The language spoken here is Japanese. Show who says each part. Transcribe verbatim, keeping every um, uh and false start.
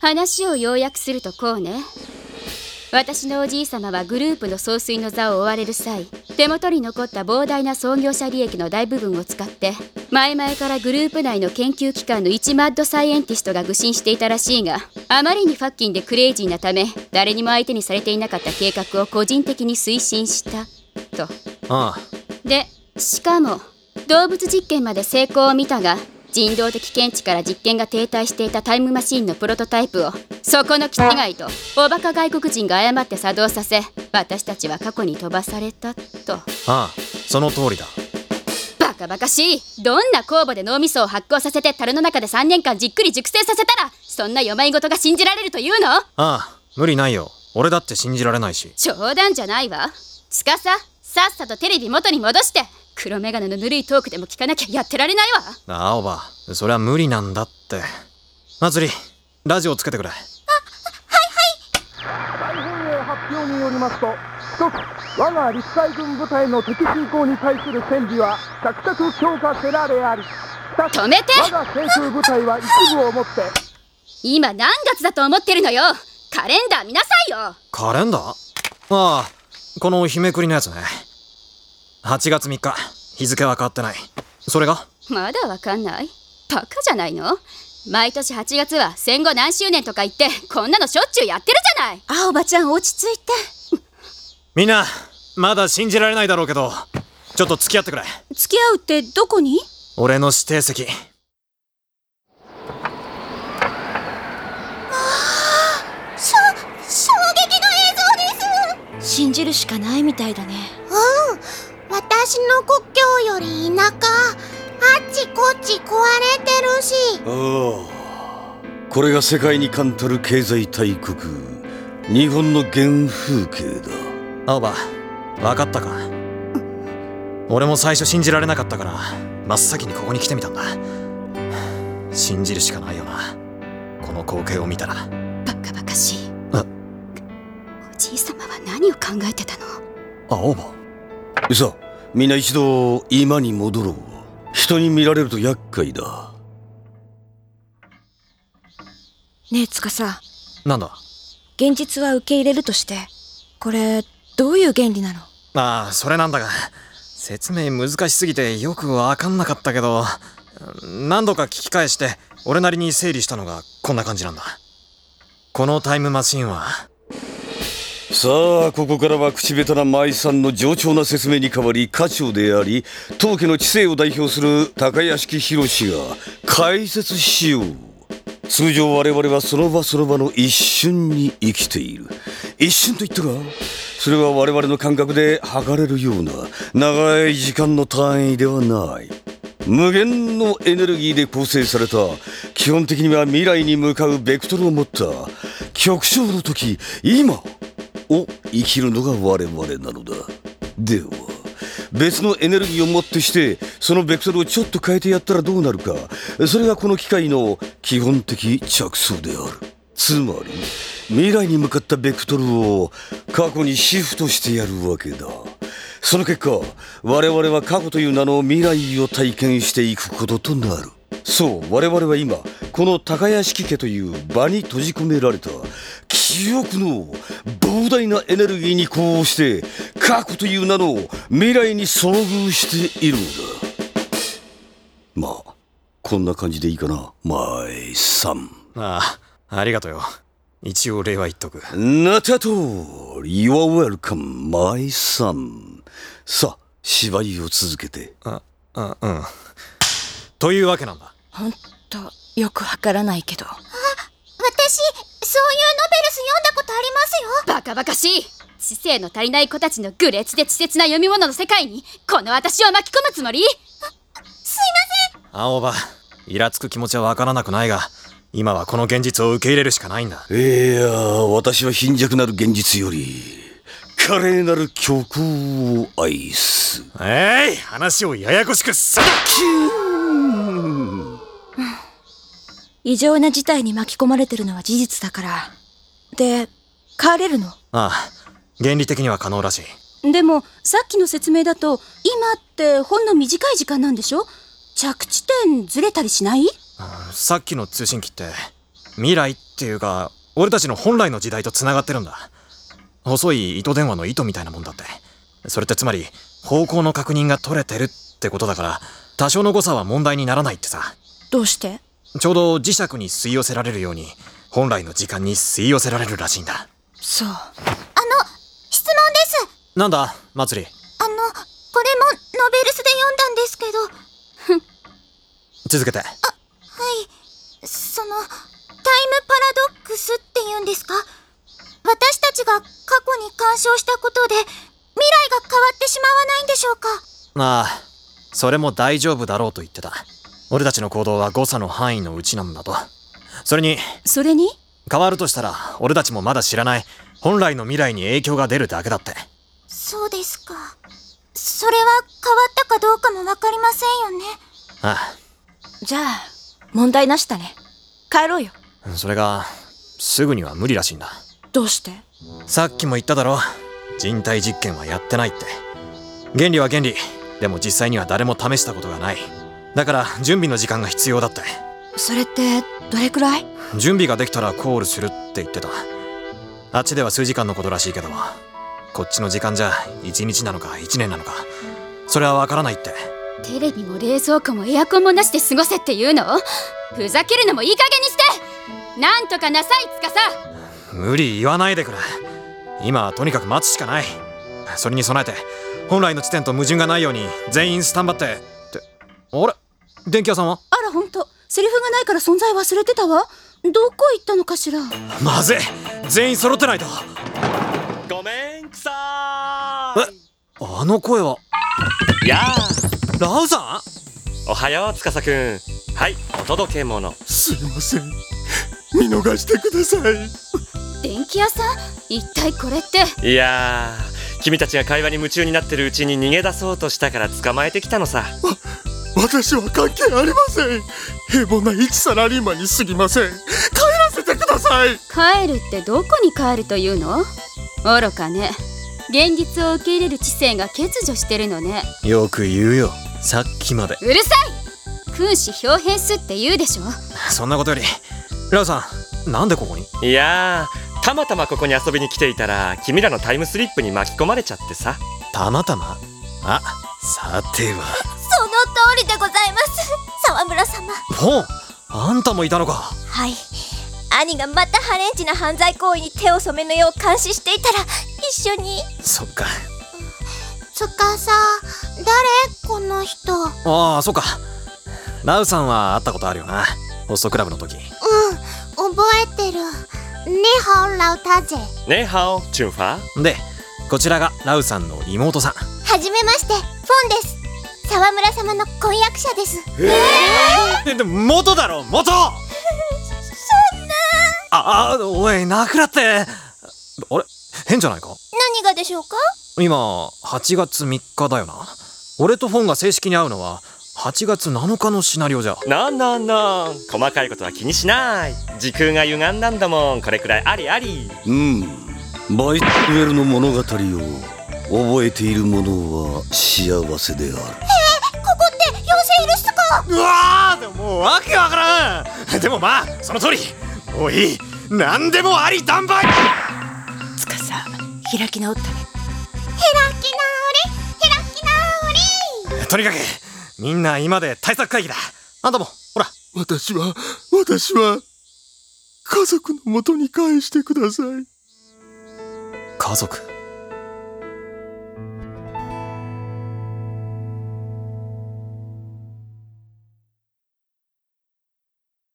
Speaker 1: 話を要約するとこうね。私のおじい様はグループの総帥の座を追われる際、手元に残った膨大な創業者利益の大部分を使って前々からグループ内の研究機関の一マッドサイエンティストが愚信していたらしいが、あまりにファッキンでクレイジーなため誰にも相手にされていなかった計画を個人的に推進したと。
Speaker 2: ああ。
Speaker 1: で、しかも動物実験まで成功を見たが、人道的見地から実験が停滞していたタイムマシンのプロトタイプをそこの気違いとおバカ外国人が誤って作動させ、私たちは過去に飛ばされたと。
Speaker 2: ああ、その通りだ。
Speaker 1: バカバカしい。どんな酵母で脳みそを発酵させて樽の中でさんねんかんじっくり熟成させたら、そんなよまいごとが信じられるというの？あ
Speaker 2: あ、無理ないよ。俺だって信じられないし。
Speaker 1: 冗談じゃないわ。つかさ、さっさとテレビ元に戻して黒メガネのぬるいトークでも聞かなきゃやってられないわ。
Speaker 2: ああ、おば、それは無理なんだって。まつり、ラジオつけてくれ。あ、
Speaker 3: はいはい。大本営発表によりますと、一つ、我が陸海軍部隊の敵侵攻に対する戦備は着々強化せられあり、二つ、
Speaker 1: 止めて。
Speaker 3: 我が航空部隊は一部をもって。
Speaker 1: 今何月だと思ってるのよ。カレンダー見なさいよ。
Speaker 2: カレンダー？ああ、この日めくりのやつね。はちがつみっか、日付は変わってない。それが？
Speaker 1: まだわかんない？バカじゃないの？毎年はちがつは戦後何周年とか言ってこんなのしょっちゅうやってるじゃない。
Speaker 4: あ、おばちゃん落ち着いて。
Speaker 2: みんなまだ信じられないだろうけど、ちょっと付き合ってくれ。
Speaker 4: 付き合うってどこに？
Speaker 2: 俺の指定席。
Speaker 4: しょ衝撃の映像です。信じるしかないみたいだね。
Speaker 5: うん、私の故郷より田舎、あっちこっち壊れてるし。
Speaker 6: ああ、これが世界に冠たる経済大国、日本の原風景だ。
Speaker 2: 青葉、分かったか？俺も最初信じられなかったから真っ先にここに来てみたんだ。信じるしかないよな、この光景を見たら。
Speaker 1: バカバカしい。
Speaker 2: あ、
Speaker 1: おじい様は何を考えてたの？
Speaker 2: 青葉。
Speaker 6: さあ、みんな一度今に戻ろう。人に見られると厄介だ。
Speaker 4: ねえ、つかさ。
Speaker 2: なんだ？
Speaker 4: 現実は受け入れるとして、これどういう原理なの？
Speaker 2: ああ、それなんだが、説明難しすぎてよく分かんなかったけど、何度か聞き返して俺なりに整理したのがこんな感じなんだ。このタイムマシンは。
Speaker 6: さあ、ここからは口下手な舞さんの冗長な説明に代わり、課長であり当家の知性を代表する高屋敷宏が解説しよう。通常我々はその場その場の一瞬に生きている。一瞬と言ったが、それは我々の感覚で測れるような長い時間の単位ではない。無限のエネルギーで構成された、基本的には未来に向かうベクトルを持った極小の時、今を生きるのが我々なのだ。では別のエネルギーをもってしてそのベクトルをちょっと変えてやったらどうなるか、それがこの機械の基本的着想である。つまり未来に向かったベクトルを過去にシフトしてやるわけだ。その結果、我々は過去という名の未来を体験していくこととなる。そう、我々は今この高屋敷家という場に閉じ込められた記憶の膨大なエネルギーに呼応して過去という名の未来に遭遇しているのだ。まあこんな感じでいいかな、マイさん。
Speaker 2: ああ、ありがとうよ。一応例は言っとく。
Speaker 6: なったと You are welcome, my son。 さあ、芝居を続けて。
Speaker 2: あ、あ、うん。というわけなんだ。
Speaker 4: ほんとよくわからないけど。
Speaker 5: あ、私そういうノベルス読んだことありますよ。
Speaker 1: バカバカしい。知性の足りない子たちの愚劣で稚拙な読み物の世界にこの私を巻き込むつもり？
Speaker 5: すいません。
Speaker 2: 青葉、イラつく気持ちはわからなくないが、今はこの現実を受け入れるしかないんだ。
Speaker 6: いや、私は貧弱なる現実より華麗なる虚構を愛す。
Speaker 2: えい、話をややこしくする。
Speaker 4: 異常な事態に巻き込まれてるのは事実だから。で、帰れるの？
Speaker 2: ああ、原理的には可能らしい。
Speaker 4: でもさっきの説明だと今ってほんの短い時間なんでしょ？着地点ずれたりしない？
Speaker 2: さっきの通信機って未来っていうか俺たちの本来の時代とつながってるんだ。細い糸電話の糸みたいなもんだって。それってつまり方向の確認が取れてるってことだから、多少の誤差は問題にならないってさ。
Speaker 4: どうして？
Speaker 2: ちょうど磁石に吸い寄せられるように本来の時間に吸い寄せられるらしいんだ。
Speaker 4: そう。
Speaker 5: あの質問です。
Speaker 2: なんだまつり。
Speaker 5: あのこれもノベルスで読んだんですけど。ふん。
Speaker 2: 続けて。
Speaker 5: あ、はい。そのタイムパラドックスって言うんですか？私たちが過去に干渉したことで未来が変わってしまわないんでしょうか？
Speaker 2: ああ、それも大丈夫だろうと言ってた。俺たちの行動は誤差の範囲のうちなんだと。それに
Speaker 4: それに
Speaker 2: 変わるとしたら俺たちもまだ知らない本来の未来に影響が出るだけだって。
Speaker 5: そうですか。それは変わったかどうかもわかりませんよね。
Speaker 2: ああ。
Speaker 4: じゃあ問題なしだね。帰ろうよ。
Speaker 2: それがすぐには無理らしいんだ。
Speaker 4: どうして？
Speaker 2: さっきも言っただろ、人体実験はやってないって。原理は原理でも実際には誰も試したことがない。だから準備の時間が必要だって。
Speaker 4: それってどれくらい？
Speaker 2: 準備ができたらコールするって言ってた。あっちでは数時間のことらしいけど、こっちの時間じゃいちにちなのかいちねんなのかそれはわからないって。
Speaker 1: テレビも冷蔵庫もエアコンもなしで過ごせって言うの？ふざけるのもいい加減にして。なんとかなさいつかさ。
Speaker 2: 無理言わないでくれ。今はとにかく待つしかない。それに備えて本来の地点と矛盾がないように全員スタンバって。って、あれ電気屋さんは？
Speaker 4: あらほんと、セリフがないから存在忘れてたわ。どこ行ったのかしら。
Speaker 2: まずい、全員揃ってないと。
Speaker 7: ごめんくさーい。
Speaker 2: え、あの声は。
Speaker 7: やあ、
Speaker 2: ラウさ
Speaker 7: ん。おはよう司くん。はい、お届け物。
Speaker 8: すいません、見逃してください。
Speaker 1: 電気屋さん？一体これって。
Speaker 7: いやー、君たちが会話に夢中になってるうちに逃げ出そうとしたから捕まえてきたのさ。
Speaker 8: 私は関係ありません。平凡な一サラリーマンに過ぎません。帰らせてください。
Speaker 1: 帰るってどこに帰るというの？愚かね。現実を受け入れる知性が欠如してるのね。
Speaker 2: よく言うよ、さっきまで。
Speaker 1: うるさい。君子表変すって言うでしょ。
Speaker 2: そんなことよりラウさん、なんでここに？
Speaker 7: いやー、たまたまここに遊びに来ていたら君らのタイムスリップに巻き込まれちゃってさ。
Speaker 2: たまたま？あ、さては。
Speaker 5: その通りでございます、沢村様。
Speaker 2: ほう、あんたもいたのか。
Speaker 5: はい、兄がまたハレンチな犯罪行為に手を染めぬよう監視していたら一緒に。
Speaker 2: そっか。
Speaker 5: つかさ、誰この人？
Speaker 2: ああ、そっか。ラウさんは会ったことあるよな、ホストクラブの時。
Speaker 5: うん、覚えてる。ねハオラウタゼ。
Speaker 7: ねハオチュンファー。
Speaker 2: で、こちらがラウさんの妹さん。
Speaker 5: はじめまして、フォンです。沢村様の婚約者です。
Speaker 2: えー、でも元だろ、元。そ
Speaker 5: んな。
Speaker 2: ああ、おい、なくらって。あれ、変じゃないか？
Speaker 5: 何がでしょうか？
Speaker 2: 今はちがつみっかだよな。俺とフォンが正式に会うのははちがつなのかのシナリオじゃ。
Speaker 7: なんなんなん、細かいことは気にしない。時空が歪んだんだもん。これくらいありあり。
Speaker 6: うん、バイトウェルの物語を覚えている者は幸せである。
Speaker 5: へえ、ここって妖精いるっすか？
Speaker 2: うわー、でももうわけわからん。でもまあその通り。おい、なんでもありだんばい。
Speaker 4: つかさ、開き直ったね。
Speaker 5: 開き直り、開き直り。
Speaker 2: とにかくみんな今で対策会議だ。あんたもほら。
Speaker 8: 私は私は家族の元に返してください。
Speaker 2: 家族？